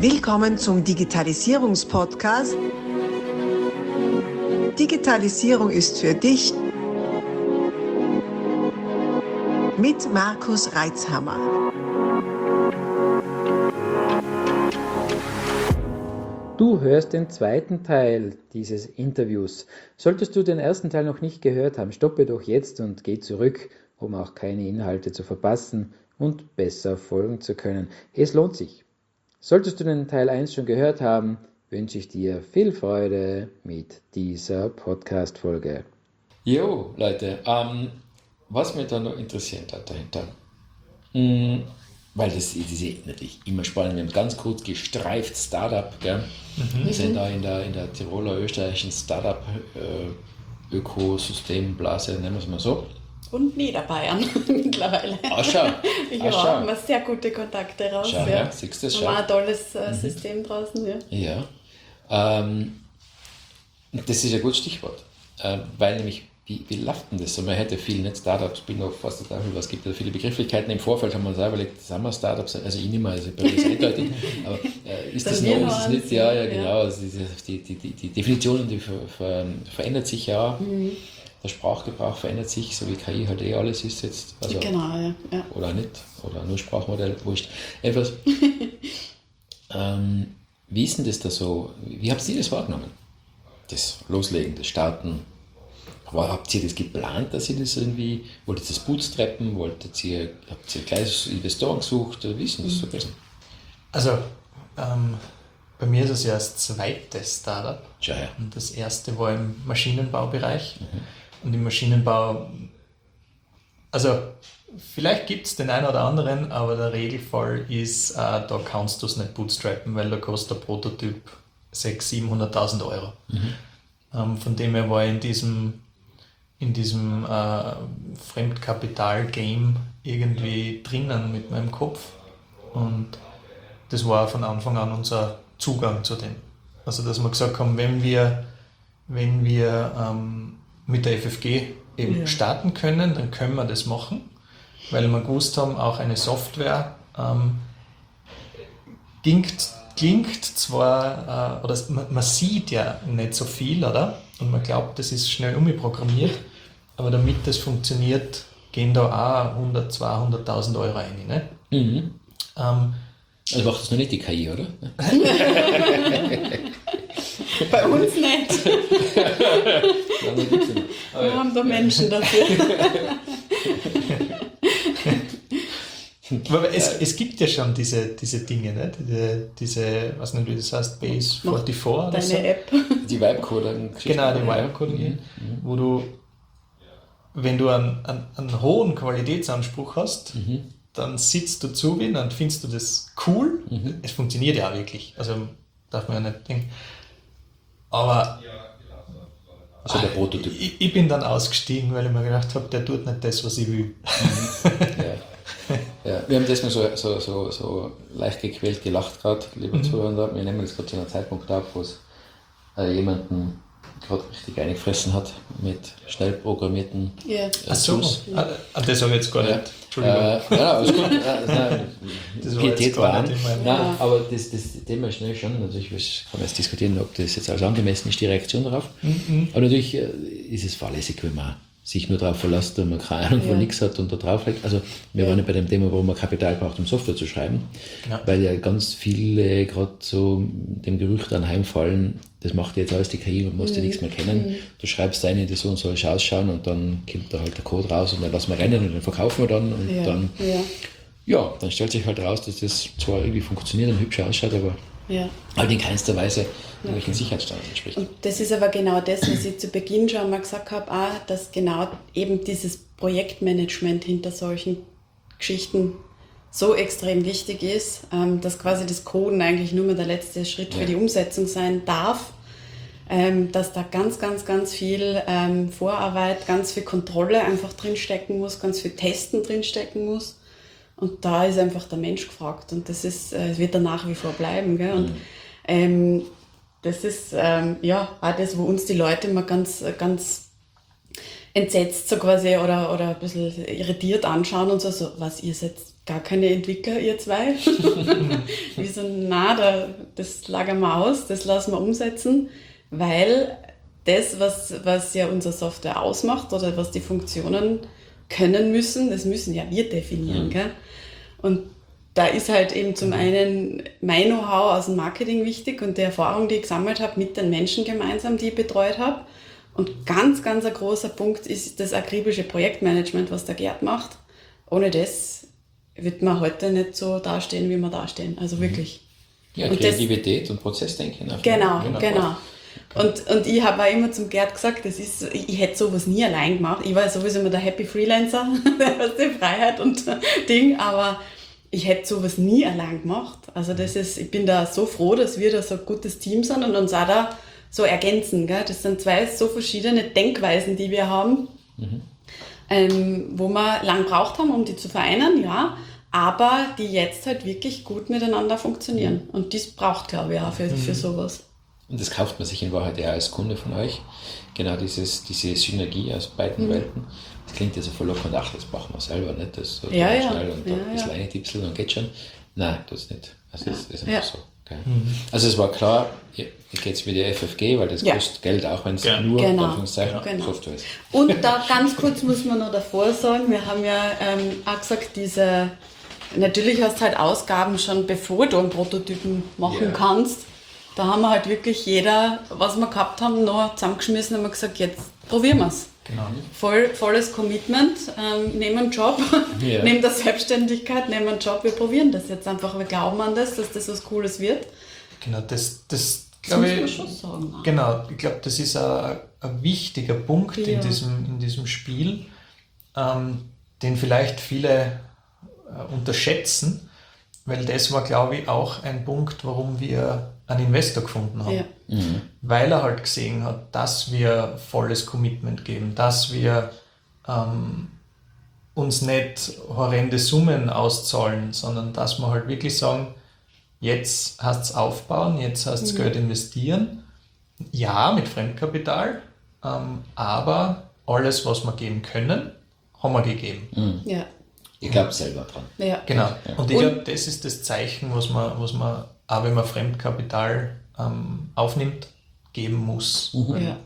Willkommen zum Digitalisierungspodcast. Digitalisierung ist für dich mit Markus Reitzhammer. Du hörst den zweiten Teil dieses Interviews. Solltest du den ersten Teil noch nicht gehört haben, stoppe doch jetzt und geh zurück, um auch keine Inhalte zu verpassen und besser folgen zu können. Es lohnt sich. Solltest du den Teil 1 schon gehört haben, wünsche ich dir viel Freude mit dieser Podcast-Folge. Jo, Leute, was mich da noch interessiert hat dahinter, weil das ist natürlich immer spannend, wir haben ganz kurz gestreift Startup, gell? Wir sind da in der Tiroler, österreichischen Startup-Ökosystemblase, nennen wir es mal so. Und Niederbayern mittlerweile. Schau. Ja, haben wir sehr gute Kontakte raus. Schau, ja. Siehst du das? Haben ein tolles System draußen. Ja. Das ist ein gutes Stichwort, weil nämlich, wie läuft denn das? Man hätte viel, nicht Startups, Spin-off, was da was gibt, viele Begrifflichkeiten. Im Vorfeld haben wir uns auch überlegt, sind wir Startups, also ich nicht mehr, also bei mir ist es eindeutig, aber ist das noch, ist es nicht? Ja, genau, also die Definition, die verändert sich ja. Der Sprachgebrauch verändert sich, so wie KI halt alles ist jetzt. Also, genau, ja. Oder nicht, oder nur Sprachmodell, wurscht. Etwas. Wie ist denn das da so? Wie habt ihr das wahrgenommen? Das Loslegen, das Starten. Habt ihr das geplant, dass ihr das irgendwie, wolltet ihr das bootstrappen, habt ihr gleich Investoren gesucht, oder wie ist denn das so gewesen? Also, bei mir ist es ja das zweite Startup. Ja. Und das erste war im Maschinenbaubereich. Und im Maschinenbau, also vielleicht gibt es den einen oder anderen, aber der Regelfall ist, da kannst du es nicht bootstrappen, weil da kostet der Prototyp 600.000, 700.000 Euro. Von dem her war ich in diesem Fremdkapital-Game irgendwie drinnen mit meinem Kopf. Und das war von Anfang an unser Zugang zu dem. Also dass wir gesagt haben, wenn wir mit der FFG eben starten können, dann können wir das machen, weil wir gewusst haben, auch eine Software klingt zwar, oder man sieht ja nicht so viel, oder? Und man glaubt, das ist schnell umgeprogrammiert, aber damit das funktioniert, gehen da auch 100.000, 200.000 Euro rein. Ne? Also macht das noch nicht die KI, oder? Bei uns nicht. Wir haben da Menschen dafür. Aber es gibt ja schon diese Dinge, ne? diese, was nicht, wie das heißt, Base 44 oder deine so. App. Die Vibe-Coder. Genau, die Vibe-Coder, wo du, wenn du einen hohen Qualitätsanspruch hast, dann sitzt du zu und findest du das cool. Es funktioniert ja auch wirklich, also darf man ja nicht denken. Aber also der Prototyp. Ich bin dann ausgestiegen, weil ich mir gedacht habe, der tut nicht das, was ich will. Ja. Wir haben deswegen so leicht gequält gelacht gerade, lieber Zuhörer. Wir nehmen das gerade zu einem Zeitpunkt auf, wo es jemanden gerade richtig eingefressen hat mit schnell programmierten Tools. Das habe ich jetzt gar nicht. Entschuldigung. Alles gut. Das war Pietät war an. Nein, aber das Thema ist schnell schon, natürlich kann man jetzt diskutieren, ob das jetzt als angemessen ist, die Reaktion darauf. Aber natürlich ist es fahrlässig, wenn man sich nur darauf verlässt und man keine Ahnung von nichts hat und da drauf legt. Also wir waren ja bei dem Thema, warum man Kapital braucht, um Software zu schreiben, weil ja ganz viele gerade so dem Gerücht anheimfallen, das macht jetzt alles die KI und musst ja nichts mehr kennen. Du schreibst rein, das so und so ausschauen und dann kommt da halt der Code raus und dann lassen wir rennen und dann verkaufen wir dann und dann stellt sich halt raus, dass das zwar irgendwie funktioniert und hübsch ausschaut, aber halt in keinster Weise irgendwelchen Sicherheitsstandards entspricht. Und das ist aber genau das, was ich zu Beginn schon mal gesagt habe, auch, dass genau eben dieses Projektmanagement hinter solchen Geschichten so extrem wichtig ist, dass quasi das Coden eigentlich nur mehr der letzte Schritt für die Umsetzung sein darf, dass da ganz, ganz, ganz viel Vorarbeit, ganz viel Kontrolle einfach drinstecken muss, ganz viel Testen drinstecken muss. Und da ist einfach der Mensch gefragt und das wird dann nach wie vor bleiben. Gell? Und das ist auch das, wo uns die Leute immer ganz, ganz entsetzt so quasi oder ein bisschen irritiert anschauen und so was, ihr seid gar keine Entwickler, ihr zwei. Wir so, das lagern wir aus, das lassen wir umsetzen, weil das, was ja unsere Software ausmacht oder was die Funktionen können müssen, das müssen ja wir definieren. Gell? Und da ist halt eben zum einen mein Know-how aus dem Marketing wichtig und die Erfahrung, die ich gesammelt habe mit den Menschen gemeinsam, die ich betreut habe. Und ganz, ganz ein großer Punkt ist das akribische Projektmanagement, was der Gerd macht. Ohne das wird man heute nicht so dastehen, wie wir dastehen. Also wirklich. Ja, und Kreativität und Prozessdenken. Genau. Und ich habe auch immer zum Gerd gesagt, ich hätte sowas nie allein gemacht. Ich war sowieso immer der Happy Freelancer, die Freiheit und Ding, aber ich hätte sowas nie allein gemacht. Also ich bin da so froh, dass wir da so ein gutes Team sind und uns auch da so ergänzen. Gell? Das sind zwei so verschiedene Denkweisen, die wir haben, wo wir lang gebraucht haben, um die zu vereinen, ja, aber die jetzt halt wirklich gut miteinander funktionieren. Und das braucht, glaube ich, auch für sowas. Und das kauft man sich in Wahrheit ja als Kunde von euch. Genau diese Synergie aus beiden Welten. Das klingt ja so verlockend, das brauchen wir selber nicht. Das so schnell und ein bisschen eintipseln und geht schon. Nein, das nicht. Also das ist einfach so. Okay. Also es war klar, ihr geht es mit der FFG, weil das kostet Geld, auch wenn es nur Software ist. Und da ganz kurz muss man noch davor sagen, wir haben ja auch gesagt, natürlich hast du halt Ausgaben schon, bevor du einen Prototypen machen kannst. Da haben wir halt wirklich jeder, was wir gehabt haben, noch zusammengeschmissen und haben gesagt, jetzt probieren wir es. Genau. Volles Commitment, nehmen einen Job, neben der Selbstständigkeit, nehmen einen Job, wir probieren das jetzt einfach, wir glauben an das, dass das was Cooles wird. Genau, das glaube ich, muss man schon sagen. Genau, ich glaube, das ist ein wichtiger Punkt in diesem Spiel, den vielleicht viele unterschätzen, weil das war, glaube ich, auch ein Punkt, warum wir einen Investor gefunden haben. Ja. Weil er halt gesehen hat, dass wir volles Commitment geben, dass wir uns nicht horrende Summen auszahlen, sondern dass wir halt wirklich sagen, jetzt heißt es aufbauen, jetzt heißt es Geld investieren. Ja, mit Fremdkapital, aber alles, was wir geben können, haben wir gegeben. Ja. Ich glaube selber dran. Ja. Genau. Und ich glaube, das ist das Zeichen, was man auch wenn man Fremdkapital aufnimmt, geben muss. Ja.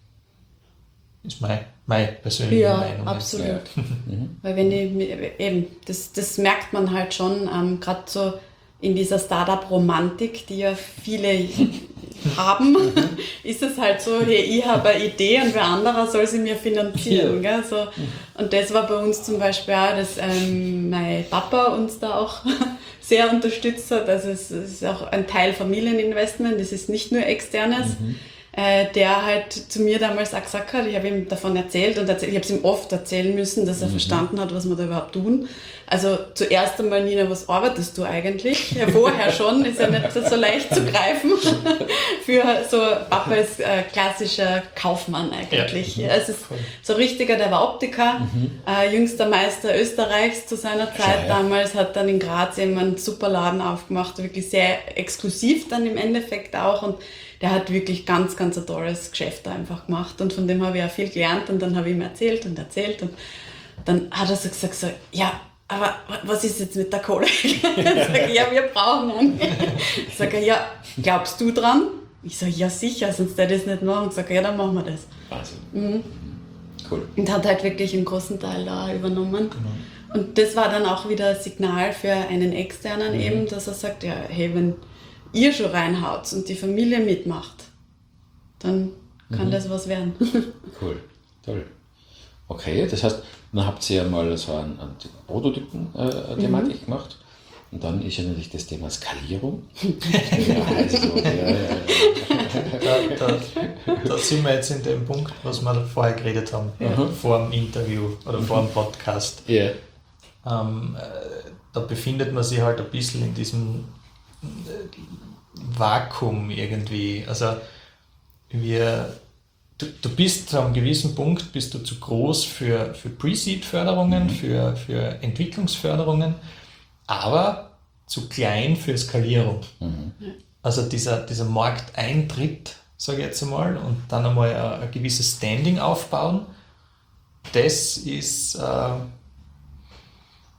Ist meine persönliche Meinung. Ja, absolut. Weil wenn das merkt man halt schon, gerade so in dieser Startup-Romantik, die ja viele haben, ist es halt so, hey, ich habe eine Idee und wer anderer soll sie mir finanzieren. Gell? So. Und das war bei uns zum Beispiel auch, dass mein Papa uns da auch sehr unterstützt hat. Also es ist auch ein Teil Familieninvestment, das ist nicht nur externes. Der halt zu mir damals auch gesagt hat, ich habe ihm davon erzählt und ich habe es ihm oft erzählen müssen, dass er verstanden hat, was wir da überhaupt tun. Also zuerst einmal, Nina, was arbeitest du eigentlich? Ja, vorher schon, ist ja nicht so leicht zu greifen. Für so, Papa ist klassischer Kaufmann eigentlich. Ja. Also so richtiger, der war Optiker, jüngster Meister Österreichs zu seiner Zeit damals, hat dann in Graz eben einen super Laden aufgemacht, wirklich sehr exklusiv dann im Endeffekt auch und der hat wirklich ganz, ganz ein tolles Geschäft einfach gemacht und von dem habe ich auch viel gelernt und dann habe ich ihm erzählt und dann hat er so gesagt, so, ja, aber was ist jetzt mit der Kohle? Ich sage, ja, wir brauchen einen. Ich sage, ja, glaubst du dran? Ich sage, ja sicher, sonst hätte ich das nicht machen. Ich sage, ja, dann machen wir das. Wahnsinn. Cool. Und hat halt wirklich einen großen Teil da übernommen. Genau. Und das war dann auch wieder ein Signal für einen Externen eben, dass er sagt, ja, hey, wenn ihr schon reinhaut und die Familie mitmacht, dann kann das was werden. Cool, toll. Okay, das heißt, dann habt ihr ja mal so eine Prototypen-Thematik gemacht und dann ist ja natürlich das Thema Skalierung. Da sind wir jetzt in dem Punkt, was wir vorher geredet haben, vor dem Interview oder vor dem Podcast. Yeah. Da befindet man sich halt ein bisschen in diesem Vakuum irgendwie. Also du bist zu einem gewissen Punkt bist du zu groß für Pre-Seed-Förderungen, für Entwicklungsförderungen, aber zu klein für Skalierung. Also dieser Markteintritt, sage ich jetzt einmal, und dann einmal ein gewisses Standing aufbauen, das ist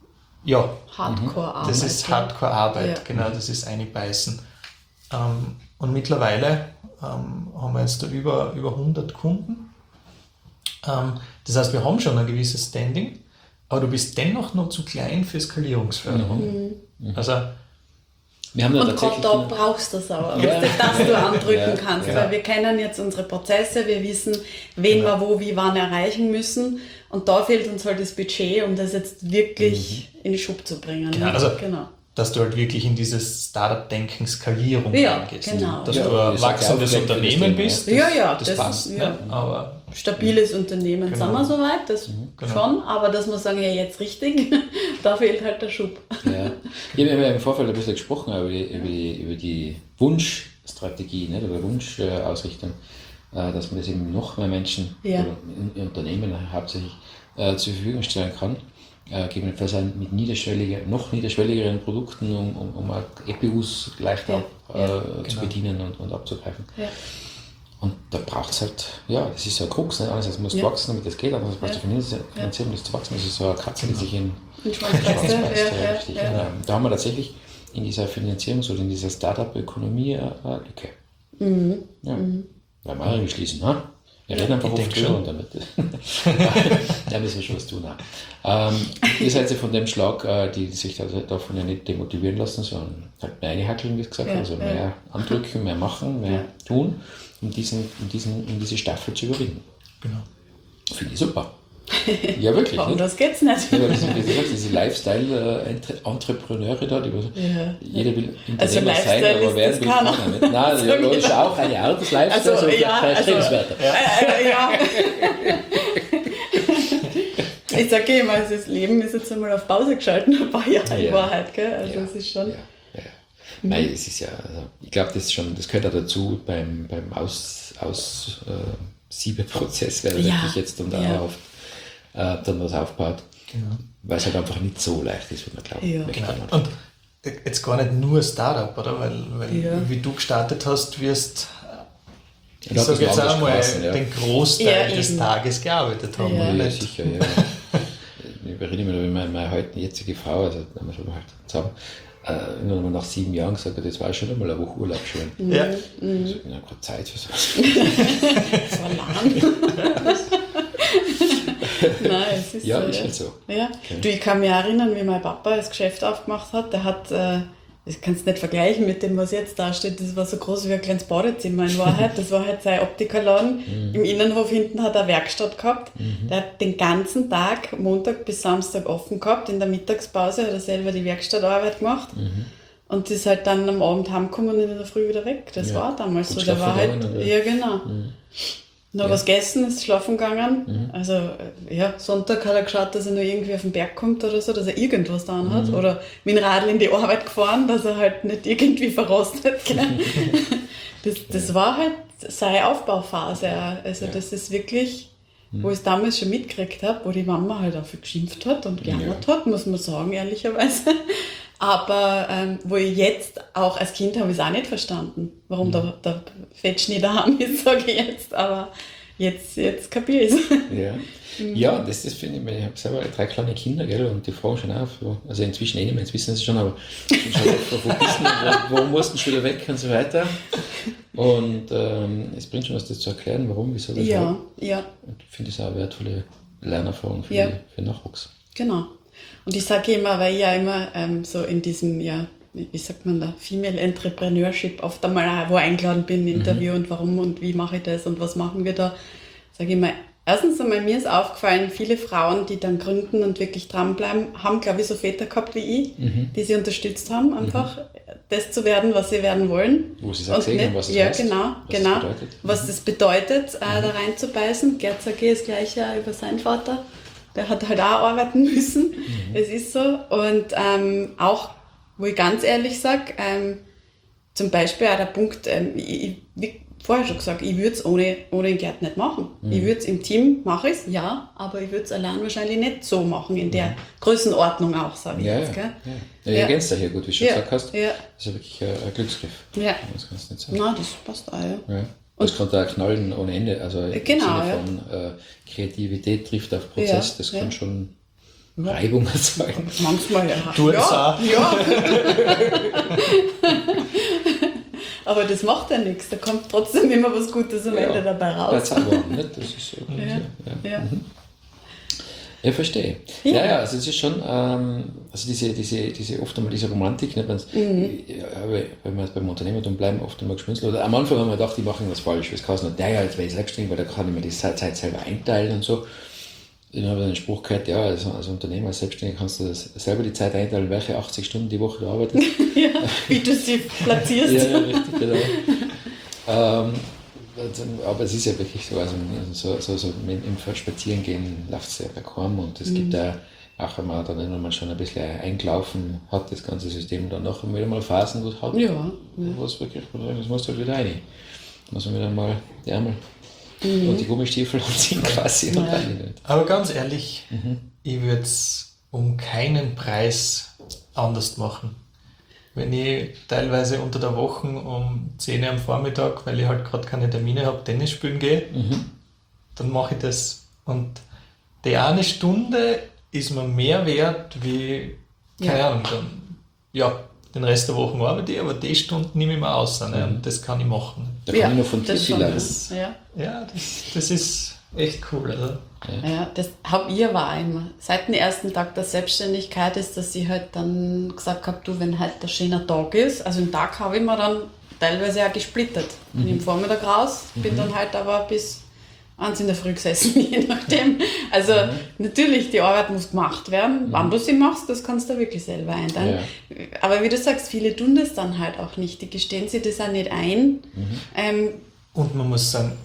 Ja, Hardcore-Arbeit. das ist Hardcore-Arbeit, Ja. genau, das ist Einbeißen. Und mittlerweile haben wir jetzt da über 100 Kunden. Das heißt, wir haben schon ein gewisses Standing, aber du bist dennoch noch zu klein für Skalierungsförderung. Also, Wir haben ja Und gerade tatsächlich da brauchst du es aber, Ja. dass du andrücken Ja, kannst, ja. weil wir kennen jetzt unsere Prozesse, wir wissen, wen wir wo, wie, wann erreichen müssen und da fehlt uns halt das Budget, um das jetzt wirklich in die Schub zu bringen. Genau, ne? also Genau. dass du halt wirklich in dieses Startup-Denken Skalierung Ja, reingehst. genau. Dass Ja, du ihr ein seid ja wachsendes auch weg für das Unternehmen Thema, bist. Ja, das das passt. ist- ja. Ne? Aber Stabiles Unternehmen Genau. sind wir soweit, das Genau. schon, aber dass wir sagen, ja jetzt richtig, da fehlt halt der Schub. Ja. Wir haben ja im Vorfeld ein bisschen gesprochen über die Wunschstrategie, nicht? Oder Wunschausrichtung, dass man das eben noch mehr Menschen Ja. oder in Unternehmen hauptsächlich zur Verfügung stellen kann. Gegebenenfalls auch mit noch niederschwelligeren Produkten, um auch EPUs leichter zu bedienen und abzugreifen. Ja. Und da braucht es halt, ja, das ist so ein Krux, nicht? Einerseits muss wachsen, damit das geht, andererseits brauchst du finanzieren, um das zu wachsen. Das ist so eine Katze, die sich in In Schwanz beißt, ja, ja, richtig. ja. Und, da haben wir tatsächlich in dieser Finanzierungs- oder in dieser Startup-Ökonomie eine Lücke. Ja. Weil wir irgendwie schließen, ha? Wir reden einfach ich oft denke drüber schon. und damit. Da müssen wir schon was tun. Ihr seid ja von dem Schlag, die sich davon ja nicht demotivieren lassen, sondern halt mehr einhackeln, wie gesagt, Ja, also ja. mehr andrücken, mehr machen, mehr tun, um diese Staffel zu überwinden. genau. Finde ich super. Ja, wirklich. nicht? Anders geht's nicht. Ja, das sind, wie gesagt, diese Lifestyle-Entrepreneure da, jeder will Also Unternehmer sein, Lifestyle aber ist werden das will keiner. keiner. Nicht? Nein, ja, das ist auch eine Art des Lifestyles, Also, aber ja, vielleicht also- strebenswerter. Ja. Ich sage immer, also das Leben ist jetzt einmal auf Pause geschalten, ein paar Jahre in Ja. Wahrheit, gell? Also es ist schon. Ja. Nein, es ist ja, also ich glaube, das gehört auch dazu beim Aussiebeprozess, wer wirklich jetzt dann da dann was aufbaut, weil es halt einfach nicht so leicht ist, wie man glaubt. Ja. Genau. Und jetzt gar nicht nur Startup, oder? Weil wie du gestartet hast, wirst ich glaub, sage das jetzt war auch mal, anders gewesen, ja. den Großteil Ja, des eben. Tages gearbeitet haben. Ja. oder Ja, nicht? sicher, ja. Ich erinnere mich noch, wie meine heute jetzige Frau, also da haben wir schon halt zusammen, irgendwann mal nach 7 Jahren gesagt hat, jetzt war ich schon einmal eine Woche Urlaub schön. Ja. Ich habe gerade Zeit für sowas. So lang. Nein, es ist Ja, so. ist halt so. Ja. Okay. Du, ich kann mich erinnern, wie mein Papa das Geschäft aufgemacht hat. Der hat, das kannst du nicht vergleichen mit dem, was jetzt da steht. Das war so groß wie ein kleines Badezimmer in Wahrheit. Das war halt sein Optikerladen. Im Innenhof hinten hat er eine Werkstatt gehabt. Der hat den ganzen Tag, Montag bis Samstag offen gehabt. In der Mittagspause hat er selber die Werkstattarbeit gemacht. Und ist halt dann am Abend heimgekommen und in der Früh wieder weg. Das Ja. war damals so. Gut Der war halt, schlafen gegangen, oder? ja genau. Noch was gegessen, ist schlafen gegangen. Also, ja, Sonntag hat er geschaut, dass er nur irgendwie auf den Berg kommt oder so, dass er irgendwas da hat. Oder mit dem Radl in die Arbeit gefahren, dass er halt nicht irgendwie verrostet. Gell? Das war halt seine Aufbauphase. Also, das ist wirklich, wo ich es damals schon mitgekriegt habe, wo die Mama halt auch viel geschimpft hat und gejammert hat, muss man sagen, ehrlicherweise. Aber wo ich jetzt auch als Kind habe ich es auch nicht verstanden, warum der Fetsch nicht daheim ist, sage ich jetzt. Aber jetzt kapiere ich es. Ja, ja, das finde ich, ich habe selber 3 kleine Kinder, gell, und die fragen schon auch, also inzwischen nicht mehr, jetzt wissen sie es schon, aber schon wo bist du, wo musst du schon wieder weg und so weiter. Und es bringt schon was, das zu erklären, warum, wieso, das Ja, ja, Und ich finde es auch eine wertvolle Lernerfahrung für, Ja. für Nachwuchs. genau. Und ich sage immer, weil ich ja immer so in diesem, ja, wie sagt man da, Female Entrepreneurship oft einmal auch wo eingeladen bin, Interview und warum und wie mache ich das und was machen wir da, sage ich immer, erstens einmal, mir ist aufgefallen, viele Frauen, die dann gründen und wirklich dranbleiben, haben, glaube ich, so Väter gehabt wie ich, die sie unterstützt haben, einfach das zu werden, was sie werden wollen. Wo sie es auch Und gesehen nicht- haben, was es ja, heißt, genau, was es genau. bedeutet. Was das bedeutet, da reinzubeißen. Gerd sage das Gleiche auch über seinen Vater. Der hat halt auch arbeiten müssen. Es ist so. Und auch, wo ich ganz ehrlich sage, zum Beispiel auch der Punkt, wie vorher schon gesagt, ich würde es ohne den Gerd nicht machen. Ich würde es im Team, mache ich es, ja, aber ich würde es allein wahrscheinlich nicht so machen, in der Größenordnung auch, sage ich Ja, jetzt. ja. Gell? Ja, ihr ergänzt ja hier gut, wie du schon Ja, gesagt hast. ja. Das ist ja wirklich ein Glücksgriff. Ja. Das kannst du nicht sagen. Na, das passt auch, ja. Ja. Das kann da knallen ohne Ende. Also im Genau, Sinne von Kreativität trifft auf Prozess, Ja, das ja. kann schon Reibung erzeugen. Manchmal ja. Tut es auch. Ja. Aber das macht ja nichts. Da kommt trotzdem immer was Gutes am Ende dabei raus. Das ist aber nicht, das ist so. Ja. Ja, verstehe. Ja, also es ist schon, also diese oft einmal diese Romantik, nicht, wenn wir jetzt beim Unternehmertum bleiben, oft einmal geschmunzelt. Oder am Anfang haben wir gedacht, die machen was falsch. Das kann nicht, jetzt werde ich selbstständig, weil da kann ich mir die Zeit selber einteilen und so. Dann habe ich den Spruch gehört, ja, als Unternehmer, als Selbstständiger kannst du das selber die Zeit einteilen, welche 80 Stunden die Woche du arbeitest. Ja, wie du sie platzierst. Ja, richtig, genau. Aber es ist ja wirklich so, also so im Spazierengehen läuft es ja bei kaum und es gibt ja auch, wenn man dann irgendwann schon ein bisschen eingelaufen hat, das ganze System, dann noch wieder mal Phasen, wo es hat, wo es wirklich, das musst du halt wieder rein. Da muss man wieder mal die Ärmel und die Gummistiefel anziehen quasi. Und Aber ganz ehrlich, ich würde es um keinen Preis anders machen. Wenn ich teilweise unter der Woche um 10 Uhr am Vormittag, weil ich halt gerade keine Termine habe, Tennis spielen gehe, dann mache ich das. Und die eine Stunde ist mir mehr wert wie, keine Ahnung, dann, den Rest der Woche arbeite ich, aber die Stunde nehme ich mir aus. Ne? Und das kann ich machen. Da kann ich noch von dir viel lernen. Das ist echt cool. Also. Ja, das habe ich aber auch immer. Seit dem ersten Tag der Selbstständigkeit ist, dass ich halt dann gesagt habe, du, wenn halt ein schöner Tag ist, also den Tag habe ich mir dann teilweise auch gesplittert. Bin im Vormittag raus, bin dann halt aber bis 1 in der Früh gesessen, je nachdem. Also natürlich, die Arbeit muss gemacht werden. Wann du sie machst, das kannst du wirklich selber einteilen. Ja. Aber wie du sagst, viele tun das dann halt auch nicht. Die gestehen sich das auch nicht ein. Und man muss sagen,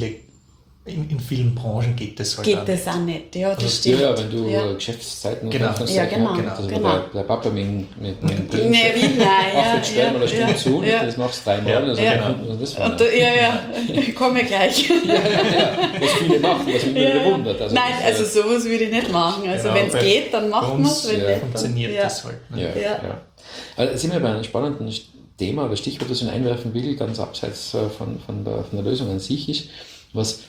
in vielen Branchen geht das halt auch nicht. Geht das auch nicht, ja, das stimmt. Ja, wenn du Geschäftszeiten genau. Genau. Der Papa mit dem Prinz stellen wir eine Stunde zu und das machst du 3 Mal. Also das war ich komme gleich. Was viele machen, was mich nur gewundert. Also nein, also sowas würde ich nicht machen. Also wenn es geht, dann machen wir es. Wenn nicht, funktioniert das halt. Ne? Ja. Also sind wir bei einem spannenden Thema oder Stichwort, das ich einwerfen will, ganz abseits von der Lösung an sich ist, was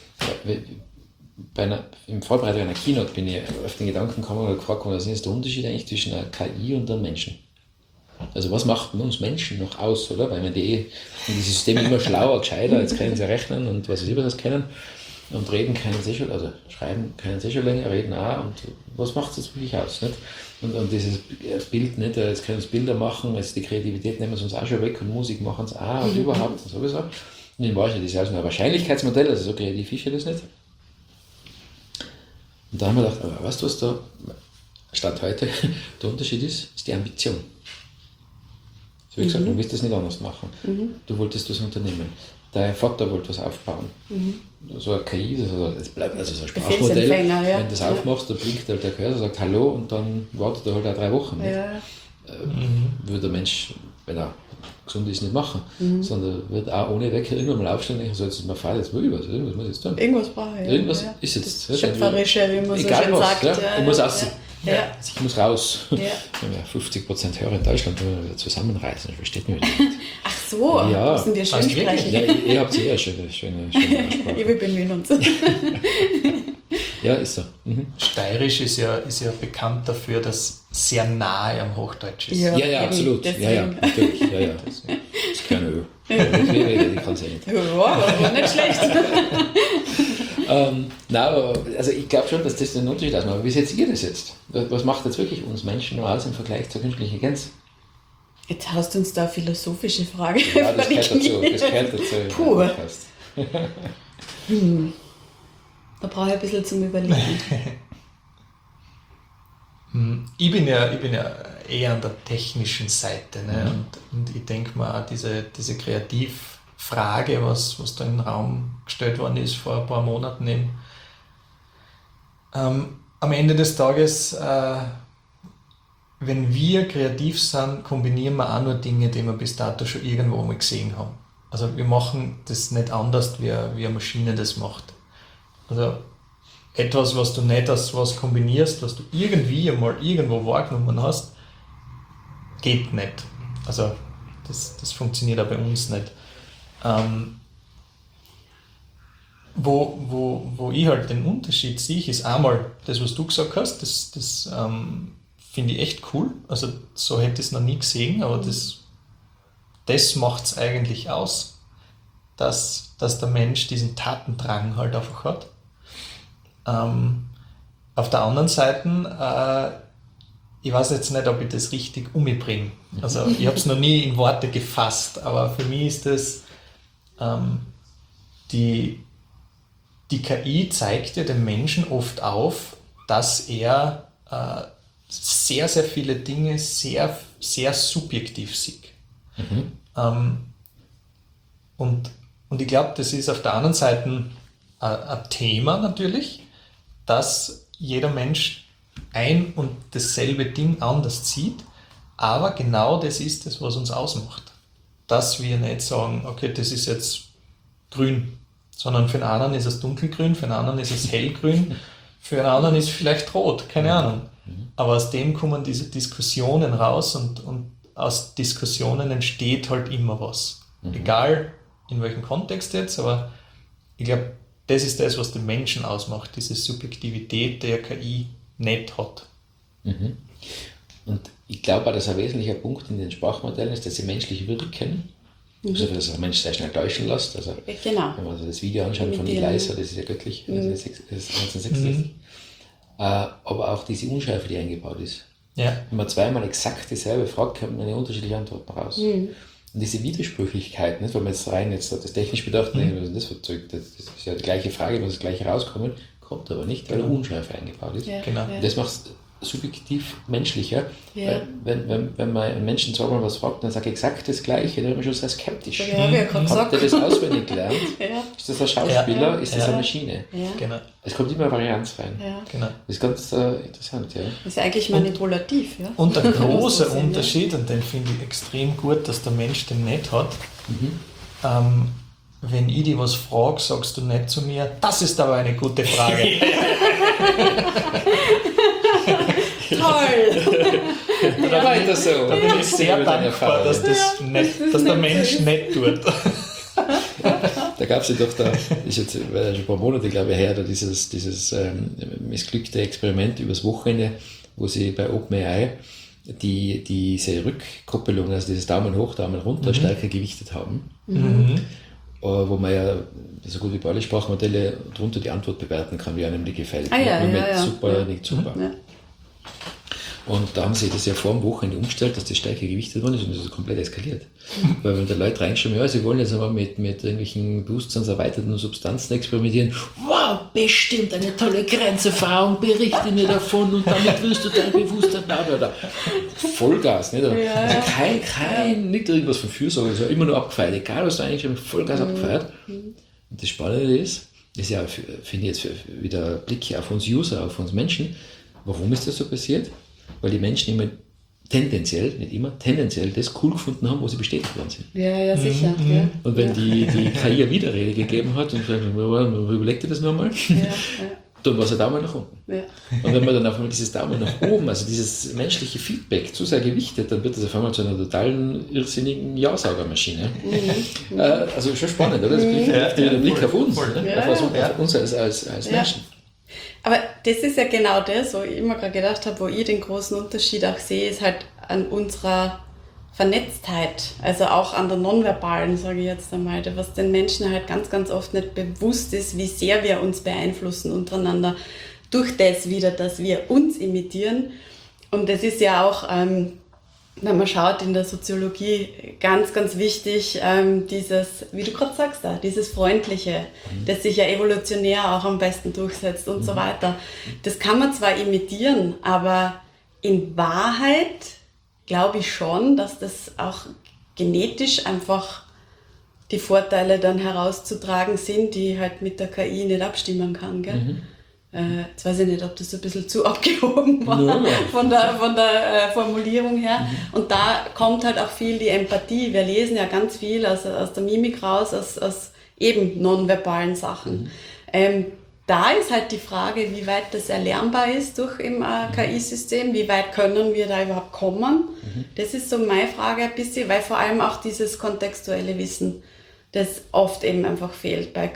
im Vorbereitung einer Keynote bin ich auf den Gedanken gekommen und gefragt, was ist der Unterschied eigentlich zwischen einer KI und einem Menschen? Also was macht uns Menschen noch aus, oder? Weil die Systeme immer schlauer, gescheiter, jetzt können sie rechnen und was sie das kennen und reden können sie schon, also schreiben können sie schon länger, reden auch und was macht das wirklich aus, nicht? Und dieses Bild, nicht? Jetzt können sie Bilder machen, jetzt die Kreativität nehmen sie uns auch schon weg und Musik machen sie auch und überhaupt und sowieso. Und in Wahrheit ist ja also ein Wahrscheinlichkeitsmodell, also so kreativ ist ja das nicht. Und da haben wir gedacht, aber weißt du, was da Stand heute der Unterschied ist? Ist die Ambition. So wie gesagt, du willst das nicht anders machen. Du wolltest das Unternehmen. Dein Vater wollte was aufbauen. So eine KI, das bleibt also so ein Sprachmodell. Wenn du das aufmachst, dann blinkt halt der Cursor, sagt Hallo und dann wartet er halt auch 3 Wochen. Würde der Mensch, wenn er gesund ist, nicht machen, sondern wird auch ohne Wecker irgendwann mal aufstehen und denken, so, jetzt ist mir Fall, jetzt will ich was, irgendwas muss ich jetzt tun. Irgendwas brauche ich. Irgendwas ist jetzt. Schöpferische, wie man so schön sagt. Ich muss raus. Ja. Ich muss raus. Ja. Wir haben ja 50% Hörer in Deutschland, wenn wir wieder zusammenreißen, das versteht man nicht. Ach so, müssen wir schön sprechen. Ja, ihr habt sehr schöne Aussprache. Wir bemühen uns. Ja, ist so. Steirisch ist ja bekannt dafür, dass sehr nahe am Hochdeutsch ist. Ja, absolut. Ja, natürlich. Ja. Das ist keine Öl. Ich kann es ja nicht. Ja, aber nicht schlecht. Nein, also ich glaube schon, dass das den Unterschied ausmacht. Aber wie seht ihr das jetzt? Was macht jetzt wirklich uns Menschen noch aus im Vergleich zur künstlichen Intelligenz? Jetzt hast du uns da eine philosophische Frage. Ja, das gehört dazu. Puh. Da brauche ich ein bisschen zum Überlegen. Ich bin ja eher an der technischen Seite. Ne? Und ich denke mal, diese Kreativfrage, was da in den Raum gestellt worden ist vor ein paar Monaten eben, am Ende des Tages, wenn wir kreativ sind, kombinieren wir auch nur Dinge, die wir bis dato schon irgendwo mal gesehen haben. Also wir machen das nicht anders, wie eine Maschine das macht. Also etwas, was du nicht als was kombinierst, was du irgendwie einmal irgendwo wahrgenommen hast, geht nicht. Also das funktioniert auch bei uns nicht. Wo ich halt den Unterschied sehe, ist einmal das, was du gesagt hast, das finde ich echt cool. Also so hätte ich es noch nie gesehen, aber das macht es eigentlich aus, dass der Mensch diesen Tatendrang halt einfach hat. Auf der anderen Seite, ich weiß jetzt nicht, ob ich das richtig umbringe. Also ich habe es noch nie in Worte gefasst, aber für mich ist das die KI zeigt ja dem Menschen oft auf, dass er sehr, sehr viele Dinge sehr, sehr subjektiv sieht. Und ich glaube, das ist auf der anderen Seite ein Thema natürlich, dass jeder Mensch ein und dasselbe Ding anders sieht, aber genau das ist es, was uns ausmacht. Dass wir nicht sagen, okay, das ist jetzt grün, sondern für den einen ist es dunkelgrün, für den anderen ist es hellgrün, für den anderen ist es vielleicht rot, keine Ahnung. Aber aus dem kommen diese Diskussionen raus und aus Diskussionen entsteht halt immer was. Egal in welchem Kontext jetzt, aber ich glaube, das ist das, was den Menschen ausmacht, diese Subjektivität, der KI nicht hat. Und ich glaube auch, dass ein wesentlicher Punkt in den Sprachmodellen ist, dass sie menschliche Würde kennen. Also, dass ein Mensch sehr schnell täuschen lässt. Also, Genau. wenn man also das Video anschaut von Eliza, das ist ja göttlich, das ist 1966. Aber auch diese Unschärfe, die eingebaut ist. Ja. Wenn man zweimal exakt dieselbe fragt, kommt man eine unterschiedliche Antworten raus. Und diese Widersprüchlichkeit, nicht, wenn man jetzt rein das technisch bedacht, was ist das verzeugt, das ist ja die gleiche Frage, muss das gleiche rauskommen, kommt aber nicht, weil eine Unschärfe eingebaut ist. Ja. Genau. Und das macht es subjektiv menschlicher, Ja. weil wenn man einen Menschen zweimal was fragt, dann sagt er exakt das Gleiche, dann ist man schon sehr skeptisch. Ja, habe ich ja gerade Habt gesagt. ihr das auswendig gelernt? Ja. Ist das ein Schauspieler? Ja. Ist das eine Maschine? Ja. Genau. Es kommt immer Varianz rein. Ja. Genau. Das ist ganz interessant, ja. Das ist eigentlich manipulativ. Ja? Und ein großer Muss man sehen, Unterschied, und den finde ich extrem gut, dass der Mensch den nicht hat. Wenn ich dich was frage, sagst du nicht zu mir, das ist aber eine gute Frage. Toll! Ja, weiter so. Da bin ich sehr dankbar, dass dass der Mensch nicht tut. Da gab es ja doch, ist jetzt schon ein paar Monate, glaube ich, her, da dieses missglückte Experiment übers Wochenende, wo sie bei OpenAI diese Rückkoppelung, also dieses Daumen hoch, Daumen runter, stärker gewichtet haben. Wo man ja so gut wie bei allen Sprachmodelle drunter die Antwort bewerten kann, wie einem die gefällt. Super, nicht super. Ja. Und da haben sie das ja vor dem Wochenende umgestellt, dass das stärker gewichtet worden ist und das ist komplett eskaliert. Weil wenn da Leute reinschreiben, ja, sie wollen jetzt einmal mit irgendwelchen bewusstseinserweiterten Substanzen experimentieren, wow, bestimmt eine tolle Grenzerfahrung, berichte mir davon und damit wirst du dein Bewusstsein, bla. Vollgas, nicht? Also nicht irgendwas von Fürsorge, also immer nur abgefeiert, egal was du eigentlich schon Vollgas abgefeiert. Und das Spannende ist ja, finde ich jetzt wieder Blick auf uns User, auf uns Menschen, warum ist das so passiert? Weil die Menschen immer tendenziell, nicht immer, tendenziell das cool gefunden haben, wo sie bestätigt worden sind. Ja, sicher. Ja. Und wenn die KI eine Widerrede gegeben hat und überleg dir das nochmal, dann war es ein Daumen nach unten. Ja. Und wenn man dann auf einmal dieses Daumen nach oben, also dieses menschliche Feedback zu sehr gewichtet, dann wird das auf einmal zu einer totalen irrsinnigen Ja-Saugermaschine. Also schon spannend, oder? Das der Blick auf uns, auf uns als Menschen. Aber das ist ja genau das, wo ich immer gerade gedacht habe, wo ich den großen Unterschied auch sehe, ist halt an unserer Vernetztheit, also auch an der nonverbalen, sage ich jetzt einmal, was den Menschen halt ganz, ganz oft nicht bewusst ist, wie sehr wir uns beeinflussen untereinander durch das wieder, dass wir uns imitieren. Und das ist ja auch, wenn man schaut in der Soziologie, ganz, ganz wichtig, dieses, wie du gerade sagst, dieses Freundliche, das sich ja evolutionär auch am besten durchsetzt und so weiter. Das kann man zwar imitieren, aber in Wahrheit glaube ich schon, dass das auch genetisch einfach die Vorteile dann herauszutragen sind, die halt mit der KI nicht abstimmen kann, gell? Jetzt weiß ich nicht, ob das ein bisschen zu abgehoben war von der Formulierung her. Und da kommt halt auch viel die Empathie. Wir lesen ja ganz viel aus der Mimik raus, aus eben nonverbalen Sachen. Da ist halt die Frage, wie weit das erlernbar ist durch im KI-System, wie weit können wir da überhaupt kommen. Das ist so meine Frage ein bisschen, weil vor allem auch dieses kontextuelle Wissen das oft eben einfach fehlt bei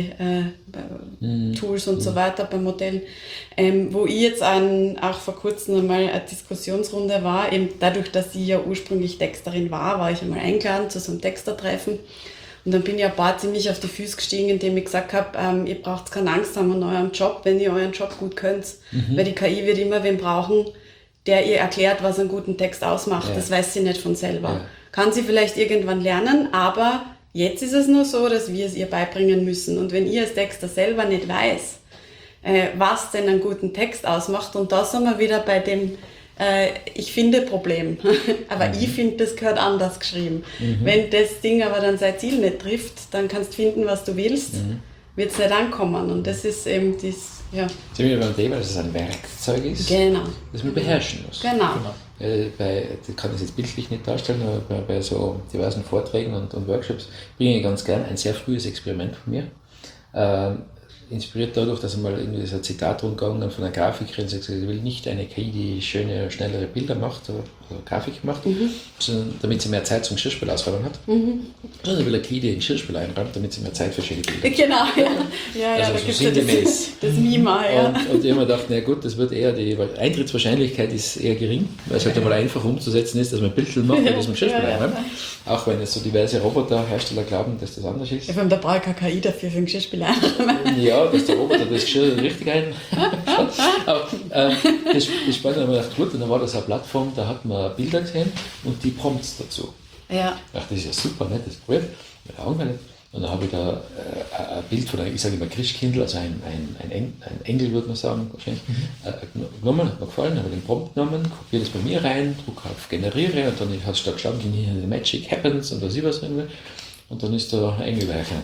KI-Tools und so weiter, bei Modellen. Wo ich jetzt auch vor kurzem einmal eine Diskussionsrunde war, eben dadurch, dass ich ja ursprünglich Texterin war ich einmal eingeladen zu so einem Textertreffen. Und dann bin ich ein paar ziemlich auf die Füße gestiegen, indem ich gesagt habe, ihr braucht keine Angst haben an eurem Job, wenn ihr euren Job gut könnt. Weil die KI wird immer wen brauchen, der ihr erklärt, was einen guten Text ausmacht. Ja. Das weiß sie nicht von selber. Ja. Kann sie vielleicht irgendwann lernen, aber jetzt ist es nur so, dass wir es ihr beibringen müssen. Und wenn ihr als Texter selber nicht weiß, was denn einen guten Text ausmacht, und da sind wir wieder bei dem ich finde Problem. Aber ich finde, das gehört anders geschrieben. Wenn das Ding aber dann sein Ziel nicht trifft, dann kannst du finden, was du willst, wird es nicht ankommen. Und das ist eben das, ja. Sind wir beim Thema, dass es ein Werkzeug ist, das man beherrschen muss. Genau. Ich kann das jetzt bildlich nicht darstellen, aber bei so diversen Vorträgen und Workshops bringe ich ganz gern ein sehr frühes Experiment von mir. Inspiriert dadurch, dass einmal irgendwie so ein Zitat rumgegangen von einer Grafikerin, sie hat gesagt, sie will nicht eine KI, die schöne, schnellere Bilder macht oder Grafik macht, sondern damit sie mehr Zeit zum Geschirrspül ausräumen hat. Sondern sie will eine KI, die den Geschirrspül einräumt, damit sie mehr Zeit für schöne Bilder hat. Genau, ja. Also da so gibt sinngemäß. es das Mime, ja. Und ich habe mir gedacht, na gut, das wird eher weil Eintrittswahrscheinlichkeit ist eher gering, weil es halt einmal einfach umzusetzen ist, dass man Bilder macht, mit diesem Geschirrspül einräumt. Auch wenn es so diverse Roboterhersteller glauben, dass das anders ist. Ja, da brauche ich keine KI dafür für den Geschirrspül einräumen. Ja, dass der Roboter das Geschirr richtig einschaut. Aber das Spannende, habe ich gedacht, gut, und dann war das eine Plattform, da hat man Bilder gesehen und die Prompts dazu. Ja. Ich dachte, das ist ja super, ne? Das probiert. Und dann habe ich da ein Bild von ich sage immer Christkindl, also ein Engel, würde man sagen, wahrscheinlich, genommen, hat mir gefallen, habe den Prompt genommen, kopiere das bei mir rein, drücke auf Generiere und dann hat es da gestanden, the magic happens und was ich was drin will. Und dann ist da ein Engel weiter.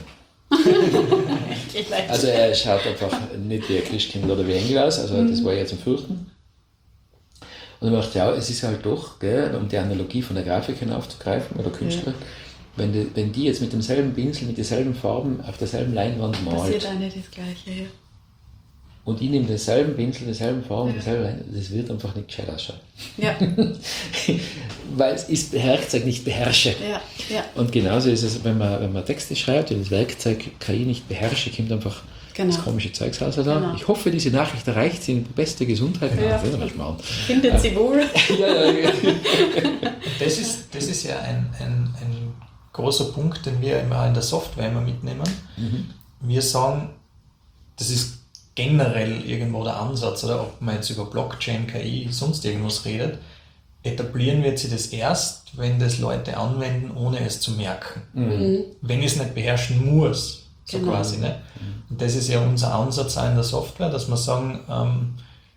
Also er schaut einfach nicht wie ein Christkindl oder wie ein Engel aus, also das war ja zum Fürchten. Und ich dachte, ja, es ist halt doch, gell, um die Analogie von der Grafikerin aufzugreifen oder Künstler, wenn die jetzt mit demselben Pinsel, mit denselben Farben auf derselben Leinwand malt. Passiert auch nicht das Gleiche, ja. Und ich nehme denselben Pinsel, dieselben Farben, dieselbe Leinwand, das wird einfach nicht gescheit ausschauen. Ja. Weil es ist Werkzeug, nicht beherrsche. Ja. Und genauso ist es, wenn man Texte schreibt und das Werkzeug KI nicht beherrsche, kommt einfach das komische Zeugs raus. Genau. Ich hoffe, diese Nachricht erreicht Sie in beste Gesundheit. Ja. Findet sie wohl. Ja. Das ist ja ein großer Punkt, den wir immer in der Software immer mitnehmen. Wir sagen, das ist generell irgendwo der Ansatz, oder ob man jetzt über Blockchain, KI, sonst irgendwas redet, etablieren wird sie das erst, wenn das Leute anwenden, ohne es zu merken. Wenn ich es nicht beherrschen muss, so quasi. Ne? Und das ist ja unser Ansatz in der Software, dass wir sagen,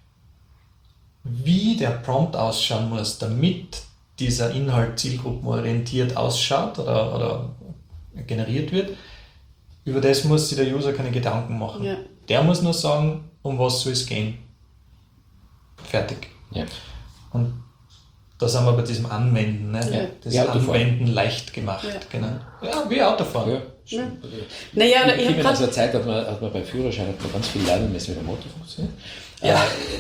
wie der Prompt ausschauen muss, damit dieser Inhalt zielgruppenorientiert ausschaut oder generiert wird, über das muss sich der User keine Gedanken machen. Ja. Der muss nur sagen, um was soll es gehen. Fertig. Ja. Und da sind wir bei diesem Anwenden. Ne? Ja. Das Anwenden leicht gemacht. Ja. Genau. Ja, wie Autofahren. Ja. Ja. Naja, ich finde, aus der Zeit hat man beim Führerschein ganz viel lernen müssen, wie der Motor funktioniert. Ja.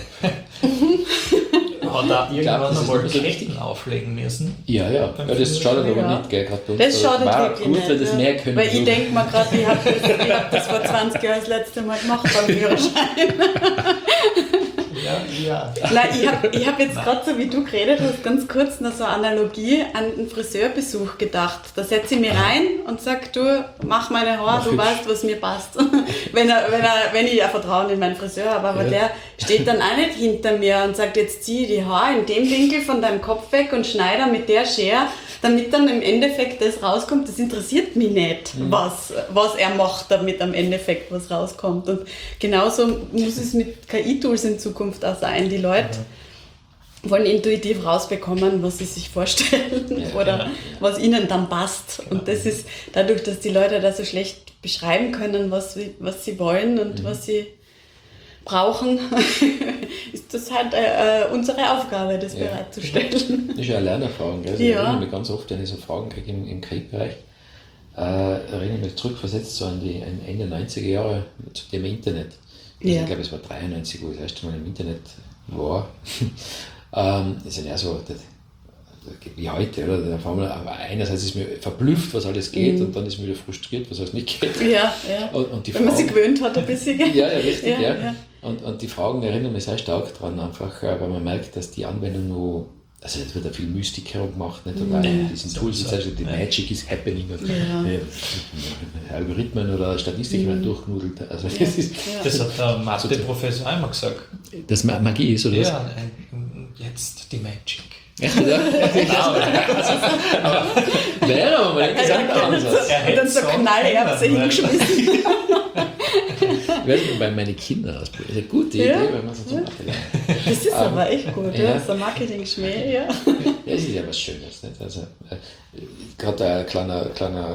Hat da irgendwann einmal Ketten auflegen müssen? Ja, das schadet aber nicht, gell? Das schadet wirklich gut, wenn das mehr können. Weil ich denke mir gerade, ich hab das vor 20 Jahren das letzte Mal gemacht beim Führerschein. Ja. Nein, ich hab jetzt gerade so wie du geredet hast, ganz kurz noch so eine Analogie an einen Friseurbesuch gedacht. Da setze ich mich rein und sage, du, mach meine Haare, du weißt, was mir passt. wenn ich ja Vertrauen in meinen Friseur habe, aber der steht dann auch nicht hinter mir und sagt, jetzt zieh die Haare in dem Winkel von deinem Kopf weg und schneide mit der Schere, damit dann im Endeffekt das rauskommt. Das interessiert mich nicht, was er macht, damit am Endeffekt was rauskommt. Und genauso muss es mit KI-Tools in Zukunft auch sein. Die Leute wollen intuitiv rausbekommen, was sie sich vorstellen oder was ihnen dann passt. Und das ist dadurch, dass die Leute da so schlecht beschreiben können, was sie wollen und was sie brauchen, ist das halt unsere Aufgabe, das bereitzustellen. Das ist ja eine Lernerfahrung. Gell? Also ich erinnere mich ganz oft, wenn ich so Fragen kriege im KI-Bereich, erinnere mich zurückversetzt so an die Ende 90er Jahre zu dem Internet. Also ich glaube, es war 93, wo ich das erste Mal im Internet war. Das sind ja so wie heute, oder? Da fahren wir, aber einerseits ist mir verblüfft, was alles geht, und dann ist mir wieder frustriert, was alles nicht geht. Ja. Und die Wenn man Fragen, sich gewöhnt hat ein bisschen. ja, richtig, ja. Ja. Und die Fragen erinnern mich sehr stark daran, einfach, weil man merkt, dass die Anwendung noch, also es wird ja viel Mystik herumgemacht, nicht? Und auch in diesen Tools, zum Beispiel die Magic is happening, Algorithmen oder Statistiken werden durchgenudelt. Also Das hat der Mathe-Professor einmal gesagt. Das Magie ist, oder was? Ja, jetzt die Magic. Echt, oder? Wäre aber mal interessant Ansatz. Und dann so Knallerbse hingeschmissen. Ich werde es bei meinen Kindern ausprobieren. Das ist eine gute Idee, wenn man so zum Mathe lernt. Das ist aber echt gut, ja. so Marketing-Schmäh, ja. Ja, es ist ja was Schönes. Nicht? Also, gerade ein kleiner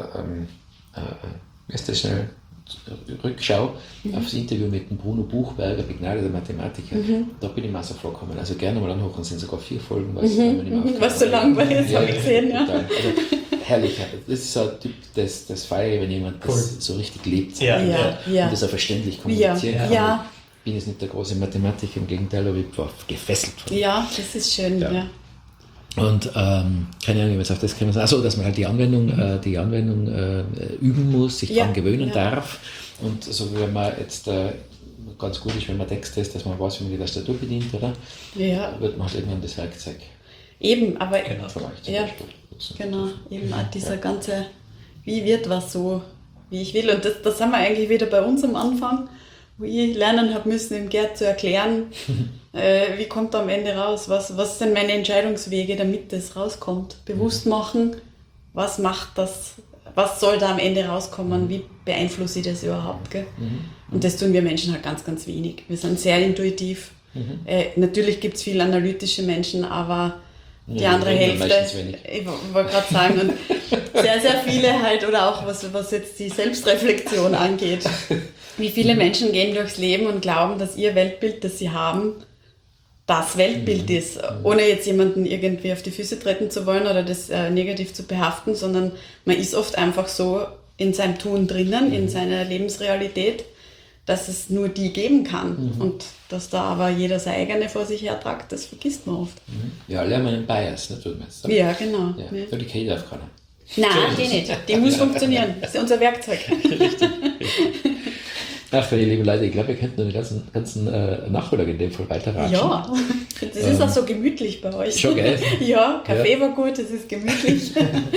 wie ist das schnell? Rückschau auf das Interview mit dem Bruno Buchberger, begnadeter Mathematiker. Da bin ich mal so vorgekommen. Also gerne mal anhören, sind sogar 4 Folgen. Was so langweilig ist, habe ich gesehen. Ja. Also, herrlich. Das ist so ein Typ, das feiere ich, wenn jemand das so richtig lebt. Ja. Und das auch verständlich kommunizieren kann. Ja. Ich bin jetzt nicht der große Mathematiker, im Gegenteil, aber ich war gefesselt von ihm. Ja, das ist schön, ja. Und keine Ahnung, was auf das können wir sagen. Achso, dass man halt die Anwendung üben muss, sich daran gewöhnen darf. Und so wie wenn man jetzt ganz gut ist, wenn man Texte ist, dass man weiß, wie man die Tastatur bedient, oder? Ja. Wird man halt irgendwann das Werkzeug Eben, aber von euch zum Beispiel nutzen. genau, eben auch dieser ganze, wie wird was so, wie ich will. Und das sind wir eigentlich wieder bei uns am Anfang, wo ich lernen habe müssen, dem Gerd zu erklären, wie kommt da am Ende raus, was sind meine Entscheidungswege, damit das rauskommt. Bewusst machen, was macht das, was soll da am Ende rauskommen, wie beeinflusse ich das überhaupt. Gell? Und das tun wir Menschen halt ganz, ganz wenig. Wir sind sehr intuitiv. Natürlich gibt es viele analytische Menschen, aber die andere Hälfte, ich wollte gerade sagen, und sehr, sehr viele halt, oder auch was jetzt die Selbstreflexion angeht. Wie viele Menschen gehen durchs Leben und glauben, dass ihr Weltbild, das sie haben, das Weltbild ist, ohne jetzt jemanden irgendwie auf die Füße treten zu wollen oder das negativ zu behaften, sondern man ist oft einfach so in seinem Tun drinnen, in seiner Lebensrealität, dass es nur die geben kann. Und dass da aber jeder seine eigene vor sich hertragt, das vergisst man oft. Ja, alle haben einen Bias, nicht? Ja, genau. Ja. Die kennt darf keiner. Nein, die nicht. Die muss funktionieren. Das ist unser Werkzeug. Richtig. Ach, meine lieben Leute, ich glaube, wir könnten den ganzen Nachmittag in dem Fall weiterratschen. Ja, das ist auch so gemütlich bei euch. Schon geil. Ja, Kaffee war gut, es ist gemütlich.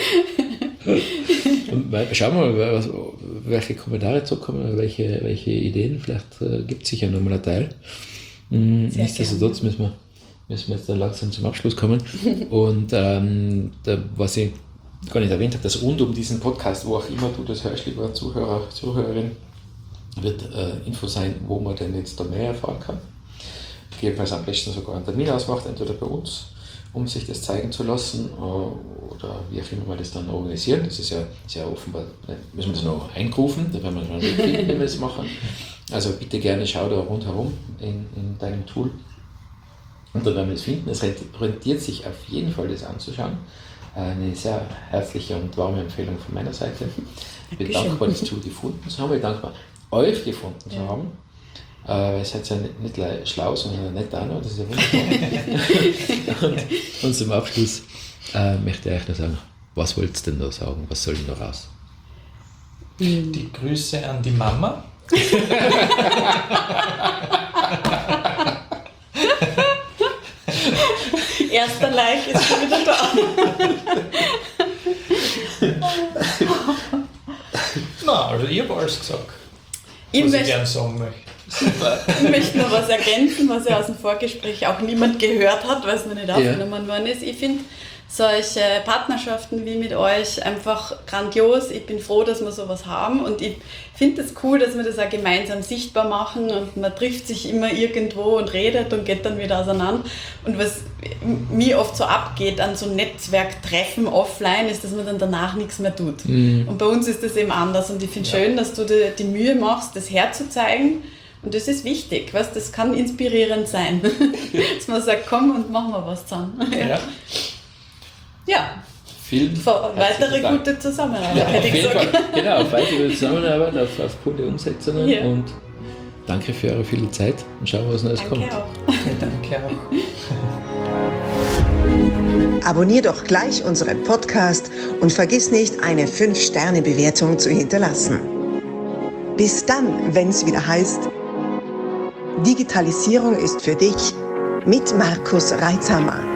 Und schauen wir mal, welche Kommentare zurückkommen, welche Ideen. Vielleicht gibt es sicher nochmal einen Teil. Nichtsdestotrotz müssen wir jetzt dann langsam zum Abschluss kommen. Und was ich gar nicht erwähnt habe, das rund um diesen Podcast, wo auch immer du das hörst, lieber Zuhörer, Zuhörerin, wird Info sein, wo man denn jetzt da mehr erfahren kann. Gegebenenfalls am besten sogar einen Termin ausmacht, entweder bei uns, um sich das zeigen zu lassen, oder wie auch immer wir das dann organisieren. Das ist ja offenbar, müssen wir das noch eingrufen, da werden wir schon finden, wie wir das machen. Also bitte gerne schau da rundherum in deinem Tool. Und dann werden wir es finden. Es rentiert sich auf jeden Fall, das anzuschauen. Eine sehr herzliche und warme Empfehlung von meiner Seite. Ich bin dankbar, das Tool gefunden zu haben. Ich bin dankbar, euch gefunden zu haben. Ihr seid ja nicht schlau, sondern nett auch noch. Das ist ja wunderbar. und zum Abschluss möchte ich euch noch sagen, was wollt ihr denn da sagen? Was soll denn da raus? Die Grüße an die Mama. Erster Like ist schon wieder da. Na, also ich habe alles gesagt, Ich was ich gerne sagen möchte. Ich möchte noch was ergänzen, was ja aus dem Vorgespräch auch niemand gehört hat, weil es noch nicht aufgenommen worden ist. Ich finde solche Partnerschaften wie mit euch einfach grandios. Ich bin froh, dass wir sowas haben und ich finde es cool, dass wir das auch gemeinsam sichtbar machen und man trifft sich immer irgendwo und redet und geht dann wieder auseinander. Und was mir oft so abgeht an so Netzwerktreffen offline, ist, dass man dann danach nichts mehr tut. Und bei uns ist das eben anders und ich finde schön, dass du dir die Mühe machst, das herzuzeigen. Und das ist wichtig, weißt, das kann inspirierend sein, dass man sagt, komm und machen wir was zusammen. Ja. Weitere gute Zusammenarbeit, hätte ich gesagt. Genau, auf weitere Zusammenarbeit, auf coole Umsetzungen und danke für eure viele Zeit und schauen, was Neues kommt. Danke auch. Danke auch. Abonnier doch gleich unseren Podcast und vergiss nicht, eine 5-Sterne-Bewertung zu hinterlassen. Bis dann, wenn es wieder heißt, Digitalisierung ist für dich mit Markus Reitzhammer.